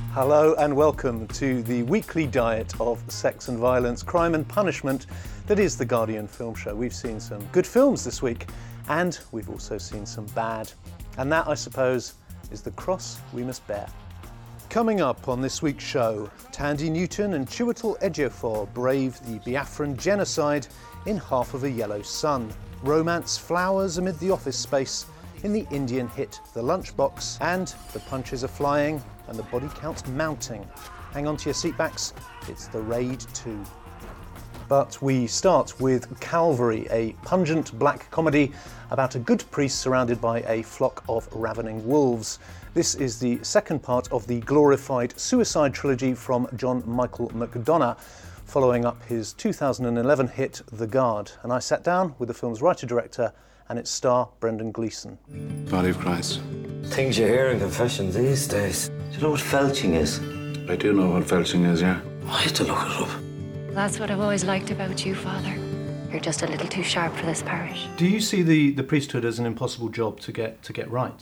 Hello and welcome to the weekly diet of sex and violence, crime and punishment that is the Guardian Film Show. We've seen some good films this week and we've also seen some bad. And that, I suppose, is the cross we must bear. Coming up on this week's show, Tandy Newton and Chiwetel Ejiofor brave the Biafran genocide in Half of a Yellow Sun. Romance flowers amid the office space in the Indian hit The Lunchbox, and the punches are flying and the body count's mounting. Hang on to your seatbacks, it's The Raid 2. But we start with Calvary, a pungent black comedy about a good priest surrounded by a flock of ravening wolves. This is the second part of the glorified suicide trilogy from John Michael McDonagh, following up his 2011 hit The Guard. And I sat down with the film's writer-director and its star, Brendan Gleeson. Body of Christ. Things you hear in confession these days. Do you know what felching is? I do know what felching is, yeah. I had to look it up. That's what I've always liked about you, Father. You're just a little too sharp for this parish. Do you see the priesthood as an impossible job to get right?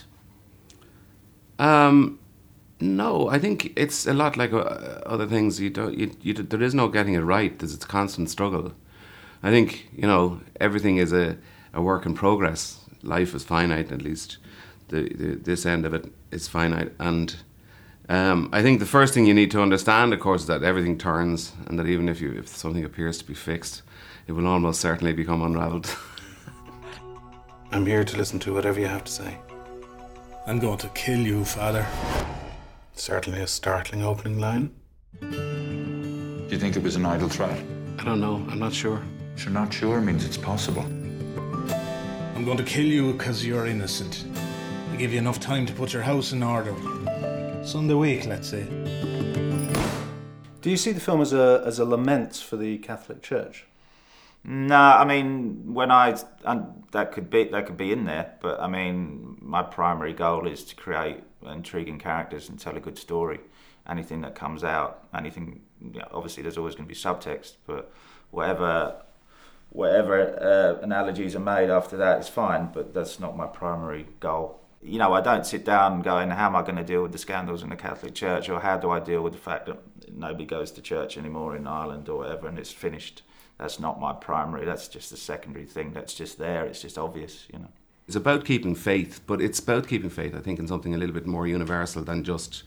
No, I think it's a lot like other things. There is no getting it right. It's a constant struggle. I think, everything is a work in progress. Life is finite, at least. This end of it is finite. And I think the first thing you need to understand, of course, is that everything turns, and that even if something appears to be fixed, it will almost certainly become unravelled. I'm here to listen to whatever you have to say. I'm going to kill you, Father. Certainly a startling opening line. Do you think it was an idle threat? I don't know. I'm not sure. If you're not sure means it's possible. I'm going to kill you because you're innocent. I give you enough time to put your house in order. Sunday week, let's say. Do you see the film as a lament for the Catholic Church? No, I mean, that could be in there, but I mean, my primary goal is to create intriguing characters and tell a good story. Anything that comes out, obviously there's always going to be subtext, but whatever analogies are made after that is fine, but that's not my primary goal. I don't sit down going, how am I going to deal with the scandals in the Catholic Church, or how do I deal with the fact that nobody goes to church anymore in Ireland or whatever, and it's finished. That's not my primary, that's just a secondary thing that's just there, it's just obvious, It's about keeping faith, but it's about keeping faith, I think, in something a little bit more universal than just,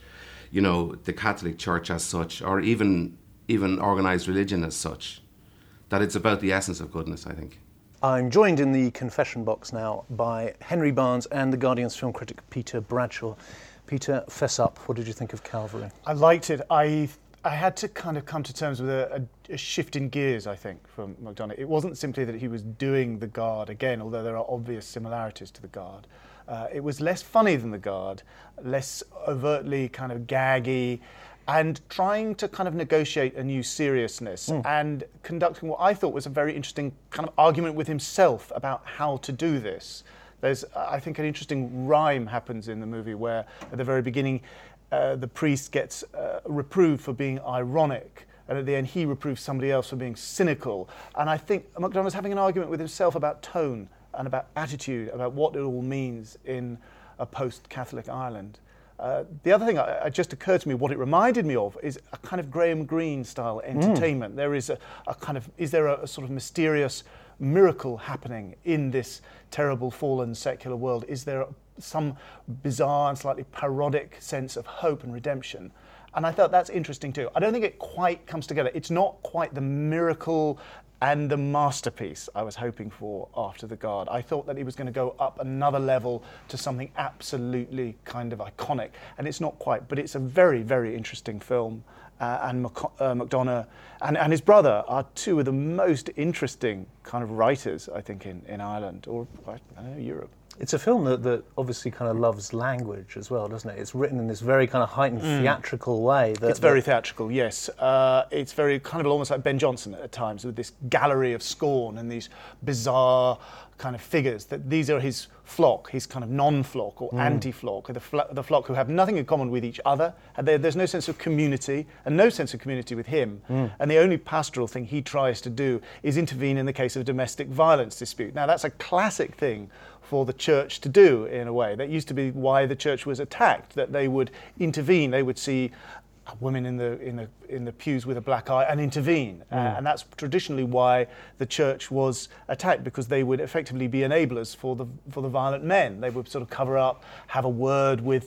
the Catholic Church as such, or even organised religion as such. That it's about the essence of goodness, I think. I'm joined in the confession box now by Henry Barnes and The Guardian's film critic Peter Bradshaw. Peter, fess up. What did you think of Calvary? I liked it. I had to kind of come to terms with a shift in gears, I think, from McDonagh. It wasn't simply that he was doing The Guard again, although there are obvious similarities to The Guard. It was less funny than The Guard, less overtly kind of gaggy, and trying to kind of negotiate a new seriousness and conducting what I thought was a very interesting kind of argument with himself about how to do this. There's, I think, an interesting rhyme happens in the movie where, at the very beginning, the priest gets reproved for being ironic, and at the end he reproves somebody else for being cynical. And I think McDonagh's having an argument with himself about tone and about attitude, about what it all means in a post-Catholic Ireland. The other thing that just occurred to me, what it reminded me of, is a kind of Graham Greene style entertainment. There is is there a sort of mysterious miracle happening in this terrible fallen secular world? Is there some bizarre and slightly parodic sense of hope and redemption? And I thought that's interesting too. I don't think it quite comes together. It's not quite the miracle and the masterpiece I was hoping for after The Guard. I thought that he was going to go up another level to something absolutely kind of iconic, and it's not quite, but it's a very, very interesting film. And McDonagh and his brother are two of the most interesting kind of writers, I think, in Ireland, or I don't know, Europe. It's a film that obviously kind of loves language as well, doesn't it? It's written in this very kind of heightened theatrical way. It's very theatrical, yes. It's very kind of almost like Ben Jonson at times, with this gallery of scorn and these bizarre kind of figures. That these are his flock, his kind of non-flock or anti-flock, the flock who have nothing in common with each other. And there's no sense of community, and no sense of community with him. And the only pastoral thing he tries to do is intervene in the case of a domestic violence dispute. Now, that's a classic thing for the church to do, in a way. That used to be why the church was attacked, that they would intervene. They would see women in the pews with a black eye and intervene. And that's traditionally why the church was attacked, because they would effectively be enablers for the violent men. They would sort of cover up, have a word with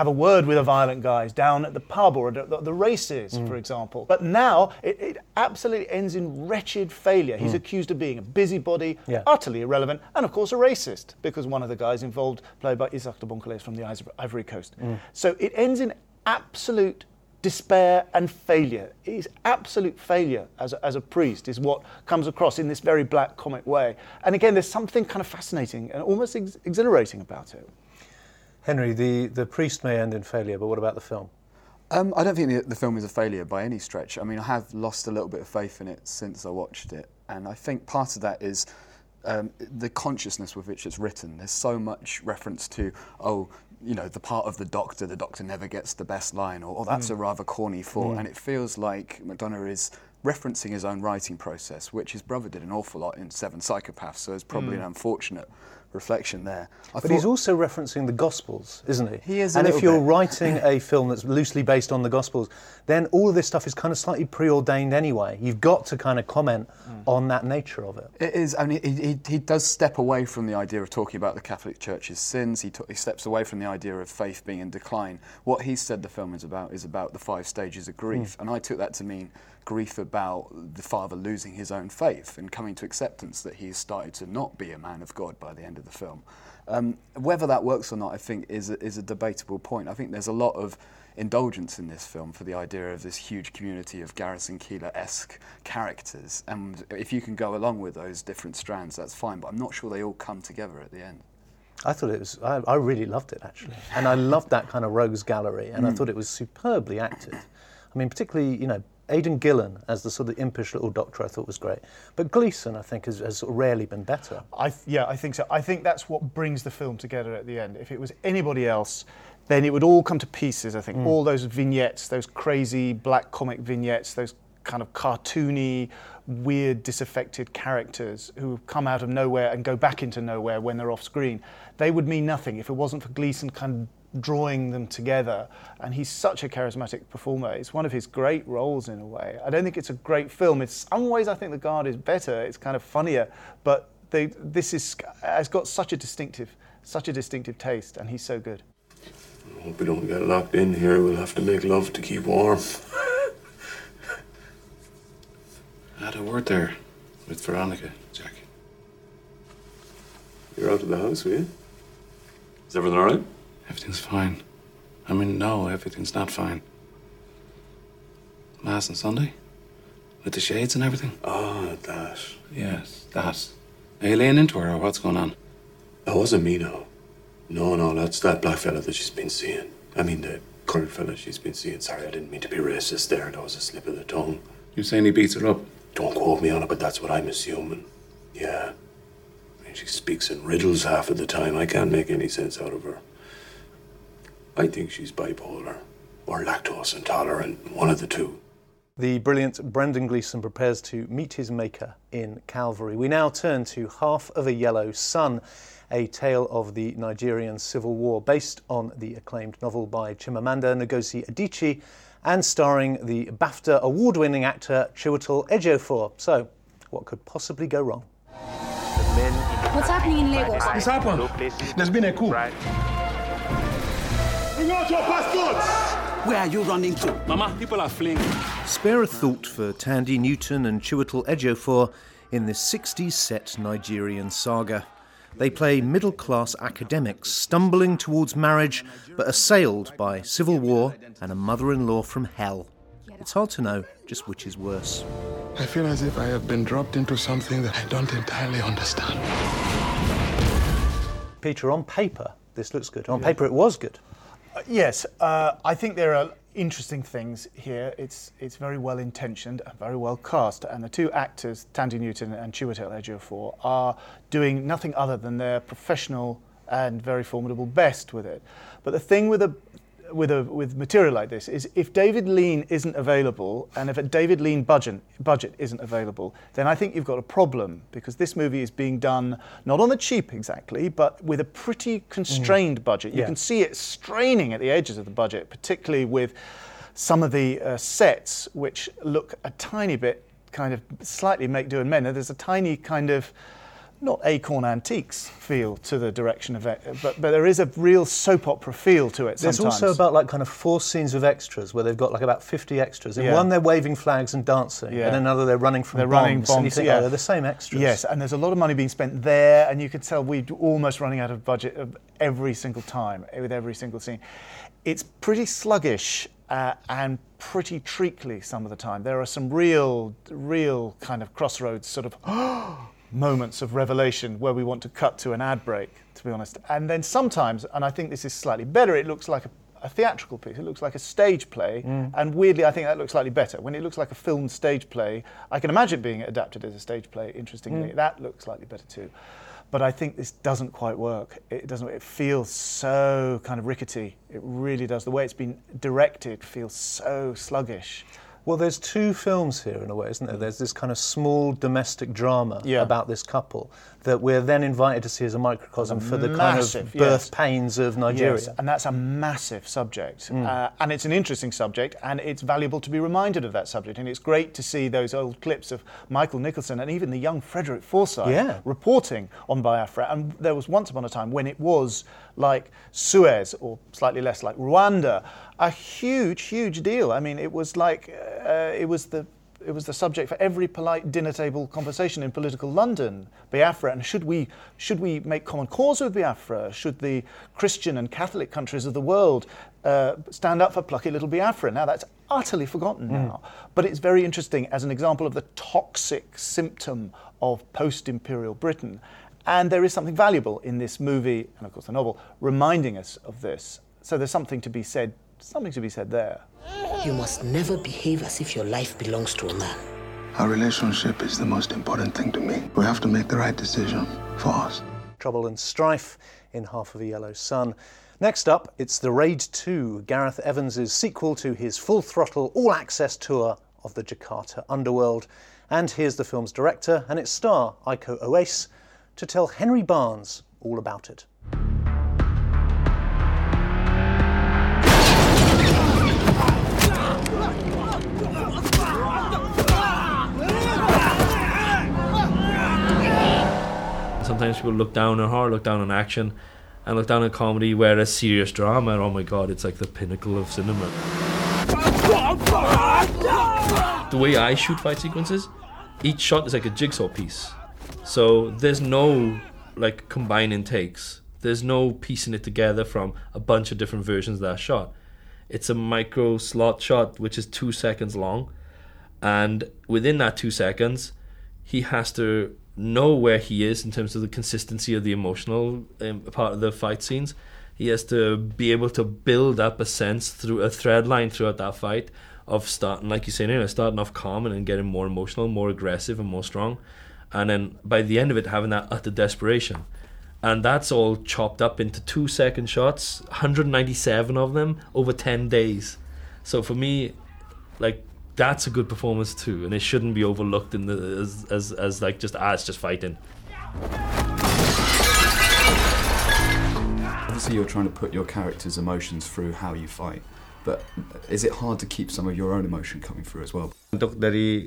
the violent guys down at the pub or at the races, for example. But now it absolutely ends in wretched failure. He's accused of being a busybody, utterly irrelevant, and of course a racist, because one of the guys involved, played by Isaac de Boncolet from the Ivory Coast. So it ends in absolute despair and failure. His absolute failure as a priest is what comes across in this very black comic way. And again, there's something kind of fascinating and almost exhilarating about it. Henry, the priest may end in failure, but what about the film? I don't think the film is a failure by any stretch. I mean, I have lost a little bit of faith in it since I watched it, and I think part of that is the consciousness with which it's written. There's so much reference to, the part of the doctor never gets the best line, or that's a rather corny thought, and it feels like McDonagh is referencing his own writing process, which his brother did an awful lot in Seven Psychopaths, so it's probably an unfortunate reflection there. But he's also referencing the Gospels, isn't he? He is. And if you're writing a film that's loosely based on the Gospels, then all of this stuff is kind of slightly preordained anyway. You've got to kind of comment on that nature of it. It is. I mean, he does step away from the idea of talking about the Catholic Church's sins. He steps away from the idea of faith being in decline. What he said the film is about the 5 stages of grief, and I took that to mean grief about the father losing his own faith and coming to acceptance that he's started to not be a man of God by the end of the film. Whether that works or not, I think, is a debatable point. I think there's a lot of indulgence in this film for the idea of this huge community of Garrison Keillor-esque characters, and if you can go along with those different strands, that's fine, but I'm not sure they all come together at the end. I thought it was, I really loved it actually, and I loved that kind of rogues gallery, and I thought it was superbly acted. I mean, particularly, Aidan Gillen as the sort of impish little doctor I thought was great. But Gleeson, I think, has sort of rarely been better. I think so. I think that's what brings the film together at the end. If it was anybody else, then it would all come to pieces, I think. All those vignettes, those crazy black comic vignettes, those kind of cartoony, weird, disaffected characters who come out of nowhere and go back into nowhere when they're off screen, they would mean nothing if it wasn't for Gleeson kind of drawing them together. And he's such a charismatic performer. It's one of his great roles in a way. I don't think it's a great film. In some ways I think The Guard is better. It's kind of funnier, but this has got such a distinctive taste, and he's so good. I hope we don't get locked in here. We'll have to make love to keep warm. I had a word there with Veronica, Jack. You're out of the house, were you? Is everything all right? Everything's fine. I mean, no, everything's not fine. Mass on Sunday? With the shades and everything? Ah, that. Yes, that. Are you laying into her, or what's going on? That wasn't me, no. No, that's that black fella that she's been seeing. I mean, the current fella she's been seeing. Sorry, I didn't mean to be racist there. That was a slip of the tongue. You're saying he beats her up? Don't quote me on it, but that's what I'm assuming. Yeah. I mean, she speaks in riddles half of the time. I can't make any sense out of her. I think she's bipolar or lactose intolerant, one of the two. The brilliant Brendan Gleeson prepares to meet his maker in Calvary. We now turn to Half of a Yellow Sun, a tale of the Nigerian Civil War, based on the acclaimed novel by Chimamanda Ngozi Adichie and starring the BAFTA award-winning actor Chiwetel Ejiofor. So, what could possibly go wrong? What's happening in Lagos? It's happened. There's been a coup. Bring out your passports! Where are you running to? Mama, people are fleeing. Spare a thought for Tandy Newton and Chiwetel Ejiofor in this 60s set Nigerian saga. They play middle-class academics stumbling towards marriage but assailed by civil war and a mother-in-law from hell. It's hard to know just which is worse. I feel as if I have been dropped into something that I don't entirely understand. Peter, on paper, this looks good. On paper, it was good. Yes, I think there are interesting things here. It's very well intentioned and very well cast, and the two actors, Tandy Newton and Chiwetel Ejiofor, are doing nothing other than their professional and very formidable best with it. But the thing with material like this is if David Lean isn't available, and if a David Lean budget isn't available, then I think you've got a problem, because this movie is being done not on the cheap exactly, but with a pretty constrained budget. You can see it straining at the edges of the budget, particularly with some of the sets, which look a tiny bit kind of slightly make do and mend. There's a tiny kind of, not Acorn Antiques feel to the direction of it, but there is a real soap opera feel to it sometimes. There's also about like kind of 4 scenes of extras where they've got like about 50 extras. In one they're waving flags and dancing, and in another they're running from bombs. And you think, they're the same extras. Yes, and there's a lot of money being spent there, and you could tell we're almost running out of budget of every single time, with every single scene. It's pretty sluggish and pretty treacly some of the time. There are some real kind of crossroads sort of moments of revelation where we want to cut to an ad break, to be honest. And then sometimes, and I think this is slightly better, it looks like a theatrical piece. It looks like a stage play, and weirdly I think that looks slightly better. When it looks like a filmed stage play, I can imagine it being adapted as a stage play, interestingly. That looks slightly better too. But I think this doesn't quite work. It feels so kind of rickety. It really does. The way it's been directed feels so sluggish. Well, there's 2 films here in a way, isn't there? There's this kind of small domestic drama about this couple that we're then invited to see as a microcosm for the kind of birth pains of Nigeria. Yes, and that's a massive subject. And it's an interesting subject, and it's valuable to be reminded of that subject. And it's great to see those old clips of Michael Nicholson and even the young Frederick Forsyth reporting on Biafra. And there was once upon a time when it was like Suez, or slightly less like Rwanda, a huge deal. I mean, it was like it was the subject for every polite dinner table conversation in political London, Biafra. And should we make common cause with Biafra? Should the Christian and Catholic countries of the world stand up for plucky little Biafra? Now that's utterly forgotten now. But it's very interesting as an example of the toxic symptom of post-imperial Britain. And there is something valuable in this movie, and of course the novel, reminding us of this. So there's something to be said there. You must never behave as if your life belongs to a man. Our relationship is the most important thing to me. We have to make the right decision for us. Trouble and Strife in Half of a Yellow Sun. Next up, it's The Raid 2, Gareth Evans' sequel to his full-throttle, all-access tour of the Jakarta underworld. And here's the film's director and its star, Iko Uwais, to tell Henry Barnes all about it. Sometimes people look down on horror, look down on action, and look down on comedy, whereas serious drama, oh my god, it's like the pinnacle of cinema. The way I shoot fight sequences, each shot is like a jigsaw piece. So there's no like combining takes. There's no piecing it together from a bunch of different versions of that shot. It's a micro slot shot which is 2 seconds long, and within that 2 seconds he has to know where he is in terms of the consistency of the emotional part of the fight scenes. He has to be able to build up a sense through a thread line throughout that fight of starting, like you say, starting off calm and then getting more emotional, more aggressive and more strong, and then by the end of it having that utter desperation. And that's all chopped up into 2 second shots, 197 of them over 10 days. So for me, like, that's a good performance too, and it shouldn't be overlooked in as like just it's just fighting. Obviously you're trying to put your character's emotions through how you fight, but is it hard to keep some of your own emotion coming through as well? Untuk dari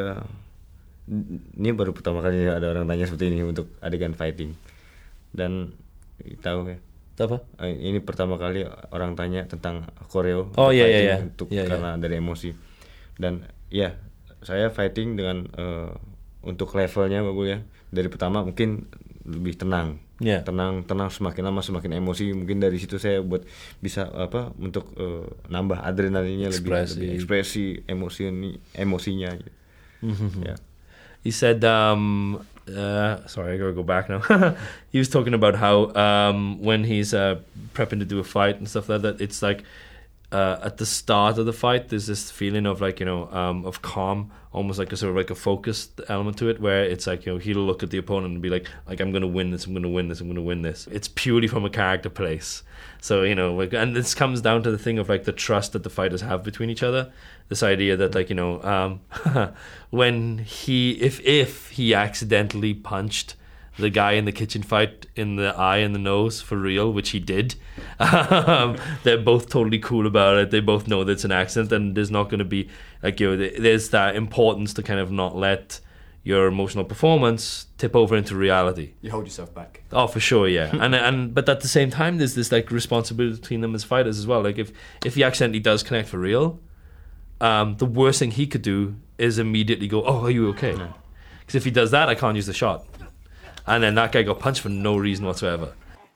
ini baru pertama kali ada orang tanya seperti ini untuk adegan fighting, dan tahu ya. Apa? Ini pertama kali orang tanya tentang koreo. Untuk karena dari emosi. Dan ya, saya fighting dengan untuk levelnya bagus ya. Dari pertama mungkin lebih tenang. Tenang semakin lama semakin emosi. Mungkin dari situ saya buat bisa untuk nambah adrenalinnya, lebih ekspresi emosinya gitu. Yeah. He said sorry, I gotta go back now. He was talking about how when he's prepping to do a fight and stuff like that, it's like at the start of the fight there's this feeling of like, of calm, almost like a sort of like a focused element to it, where it's like, he'll look at the opponent and be like I'm gonna win this, I'm gonna win this. It's purely from a character place. So and this comes down to the thing of like the trust that the fighters have between each other. This idea that like when he if he accidentally punched the guy in the kitchen fight in the eye and the nose for real, which he did. They're both totally cool about it. They both know that it's an accident, and there's not going to be like, you know, there's that importance to kind of not let your emotional performance tip over into reality. You hold yourself back. Oh, for sure, yeah. But at the same time, there's this like responsibility between them as fighters as well. Like if he accidentally does connect for real, the worst thing he could do is immediately go, "Oh, are you okay?" Because if he does that, I can't use the shot. And then that guy got punched for no reason whatsoever.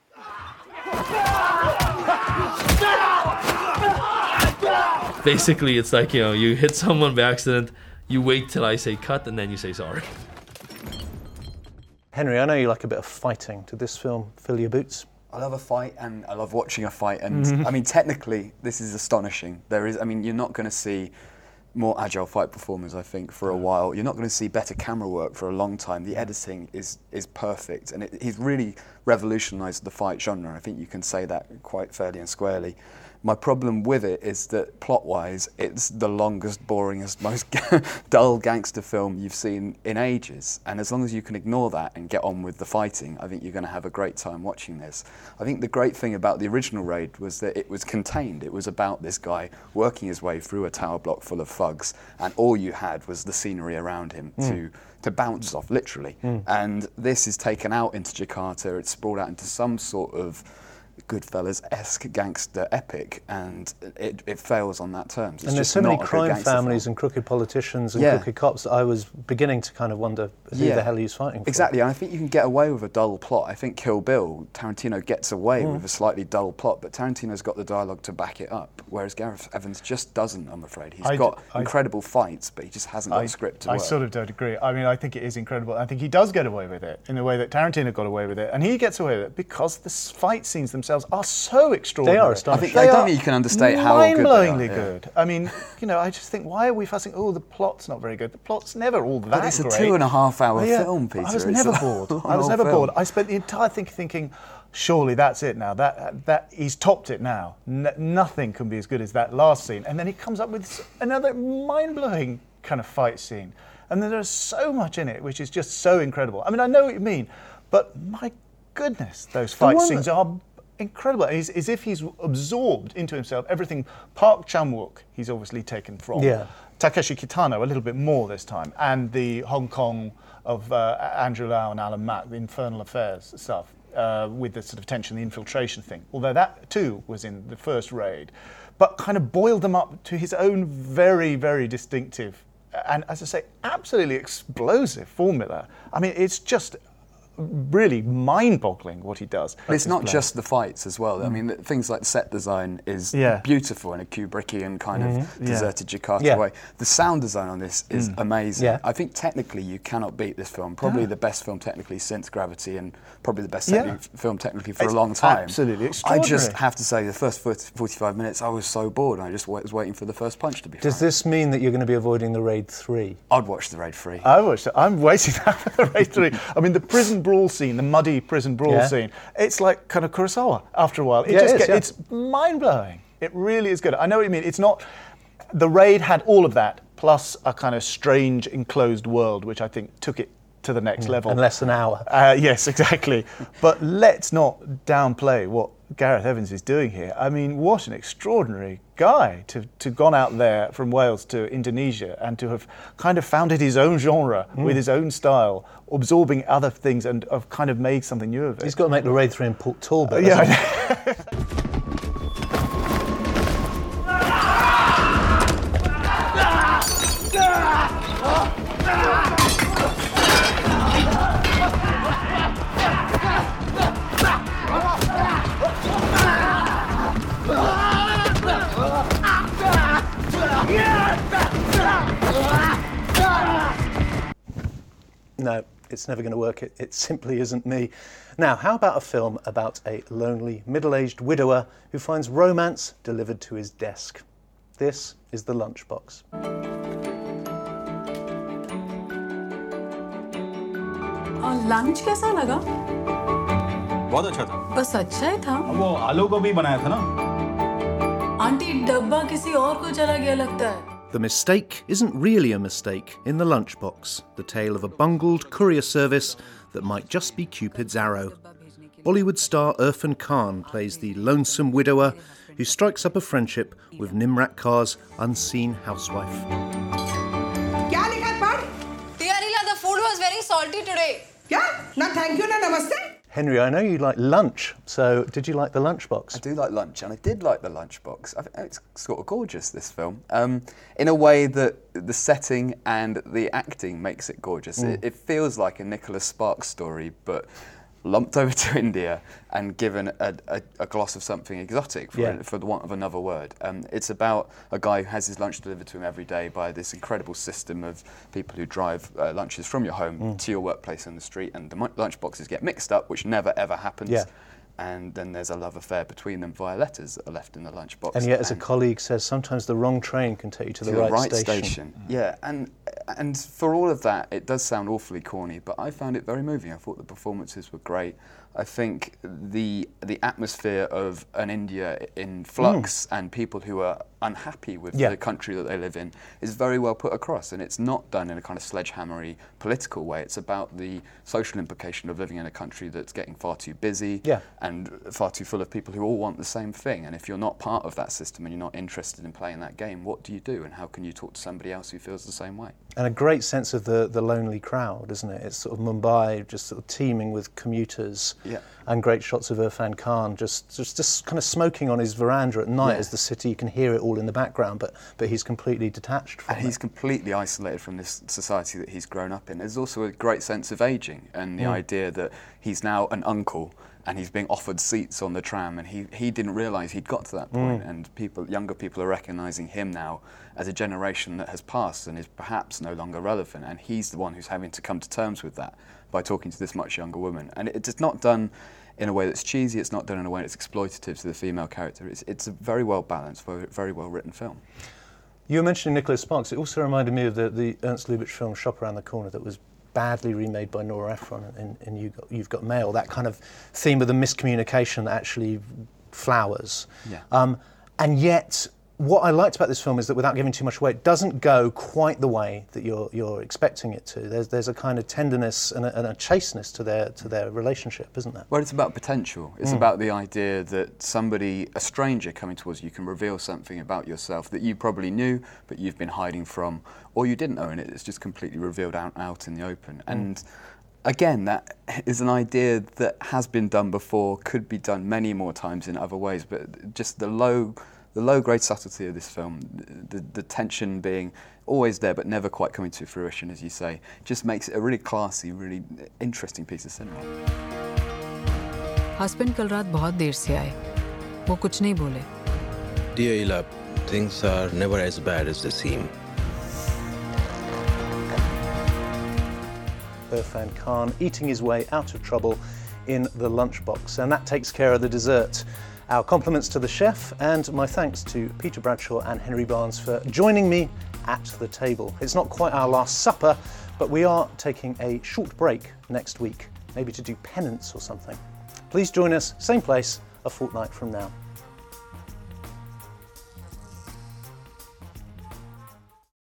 Basically, it's like, you know, you hit someone by accident, you wait till I say cut, and then you say sorry. Henry, I know you like a bit of fighting. Did this film fill your boots? I love a fight, and I love watching a fight. And I mean, technically, this is astonishing. You're not going to see more agile fight performers, I think, for a while. You're not going to see better camera work for a long time. The editing is perfect, and he's really revolutionised the fight genre. I think you can say that quite fairly and squarely. My problem with it is that plot-wise, it's the longest, boringest, most dull gangster film you've seen in ages. And as long as you can ignore that and get on with the fighting, I think you're going to have a great time watching this. I think the great thing about the original Raid was that it was contained. It was about this guy working his way through a tower block full of thugs, and all you had was the scenery around him to bounce off, literally. And this is taken out into Jakarta. It's sprawled out into some sort of Goodfellas-esque gangster epic, and it fails on that terms. It's and there's just so many not a good crime gangster families film. and crooked politicians and crooked cops that I was beginning to kind of wonder who the hell he's fighting for. Exactly, and I think you can get away with a dull plot. I think Kill Bill, Tarantino gets away with a slightly dull plot, but Tarantino's got the dialogue to back it up, whereas Gareth Evans just doesn't, I'm afraid. He's got incredible fights, but he just hasn't got a script to work. I sort of don't agree. I mean, I think it is incredible. I think he does get away with it in the way that Tarantino got away with it, and he gets away with it because the fight scenes themselves are so extraordinary. They are astonishing. I don't think you can understate how good they are. Mind-blowingly good. I mean, you know, I just think, why are we fussing? Oh, the plot's not very good. The plot's never all that great. But it's a 2.5 hour film, Peter. I was never bored. I was never bored. I spent the entire thing thinking, surely that's it now. That he's topped it now. Nothing can be as good as that last scene. And then he comes up with another mind-blowing kind of fight scene. And then there's so much in it, which is just so incredible. I mean, I know what you mean, but my goodness, those fight scenes are incredible. It's as if he's absorbed into himself everything. Park Chan-wook, he's obviously taken from. Takeshi Kitano, a little bit more this time. And the Hong Kong of Andrew Lau and Alan Mack, the Infernal Affairs stuff, with the sort of tension, the infiltration thing. Although that too was in the first Raid. But kind of boiled them up to his own very, very distinctive and, as I say, absolutely explosive formula. I mean, it's just really mind-boggling what he does. But it's not just the fights as well. I mean, things like set design is beautiful in a Kubrickian kind of deserted Jakarta way. The sound design on this is amazing. I think technically you cannot beat this film. Probably the best film technically since Gravity, and probably the best film technically for a long time. Absolutely extraordinary. I just have to say, the first 45 minutes I was so bored, and I just was waiting for the first punch to be Does this mean that you're going to be avoiding the Raid 3? I'd watch the Raid 3. I'm waiting for the Raid 3. I mean, the prison brawl scene, the muddy prison brawl scene, it's like kind of Kurosawa after a while. It's mind-blowing. It really is good. I know what you mean. It's not... The Raid had all of that, plus a kind of strange enclosed world, which I think took it to the next level. In less than an hour. Yes, exactly. But let's not downplay what Gareth Evans is doing here. I mean, what an extraordinary guy to gone out there from Wales to Indonesia and to have kind of founded his own genre with his own style, absorbing other things and have kind of made something new of it. He's got to make the Raid 3 in Port Talbot. No, it's never going to work. It simply isn't me. Now, how about a film about a lonely, middle-aged widower who finds romance delivered to his desk? This is The Lunchbox. और lunch कैसा लगा? बहुत अच्छा था। बस अच्छा ही था। वो आलू गोभी बनाया था ना? आंटी डब्बा किसी और को चला गया लगता है। The mistake isn't really a mistake in The Lunchbox, the tale of a bungled courier service that might just be Cupid's arrow. Bollywood star Irfan Khan plays the lonesome widower who strikes up a friendship with Nimrat Kaur's unseen housewife. The food was very salty today. No, thank you, no, namaste. Henry, I know you like lunch, so did you like the lunchbox? I do like lunch, and I did like the lunchbox. I think it's sort of gorgeous, this film, in a way that the setting and the acting makes it gorgeous. It feels like a Nicholas Sparks story, but lumped over to India and given a gloss of something exotic, for the want of another word. It's about a guy who has his lunch delivered to him every day by this incredible system of people who drive lunches from your home to your workplace on the street, and the lunch boxes get mixed up, which never ever happens. Yeah. And then there's a love affair between them via letters that are left in the lunchbox. And yet, as a colleague says, sometimes the wrong train can take you to the right station. Yeah, and for all of that, it does sound awfully corny, but I found it very moving. I thought the performances were great. I think the atmosphere of an India in flux and people who are unhappy with the country that they live in is very well put across, and it's not done in a kind of sledgehammery political way. It's about the social implication of living in a country that's getting far too busy and far too full of people who all want the same thing. And if you're not part of that system and you're not interested in playing that game, what do you do, and how can you talk to somebody else who feels the same way? And a great sense of the lonely crowd, isn't it? It's sort of Mumbai just sort of teeming with commuters. Yeah. And great shots of Irfan Khan just kind of smoking on his veranda at night as the city, you can hear it all in the background, but he's completely detached from it. And he's completely isolated from this society that he's grown up in. There's also a great sense of ageing and the idea that he's now an uncle and he's being offered seats on the tram, and he didn't realise he'd got to that point, and younger people are recognising him now as a generation that has passed and is perhaps no longer relevant, and he's the one who's having to come to terms with that by talking to this much younger woman. And it's not done in a way that's cheesy, it's not done in a way that's exploitative to the female character. It's a very well balanced, very well written film. You were mentioning Nicholas Sparks. It also reminded me of the Ernst Lubitsch film Shop Around the Corner that was badly remade by Nora Ephron in You've Got Mail, that kind of theme of the miscommunication that actually flowers. Yeah. And yet, what I liked about this film is that, without giving too much away, it doesn't go quite the way that you're expecting it to. There's a kind of tenderness and a chasteness to their relationship, isn't there? Well, it's about potential. It's about the idea that somebody, a stranger coming towards you, can reveal something about yourself that you probably knew, but you've been hiding from, or you didn't know, and it's just completely revealed out in the open. And again, that is an idea that has been done before, could be done many more times in other ways, but just the low-grade subtlety of this film, the tension being always there but never quite coming to fruition, as you say, just makes it a really classy, really interesting piece of cinema. Husband कल रात बहुत देर से आए, वो कुछ नहीं बोले. Dear Ila, things are never as bad as they seem. Irfan Khan eating his way out of trouble in the lunchbox, and that takes care of the dessert. Our compliments to the chef, and my thanks to Peter Bradshaw and Henry Barnes for joining me at the table. It's not quite our last supper, but we are taking a short break next week, maybe to do penance or something. Please join us, same place, a fortnight from now.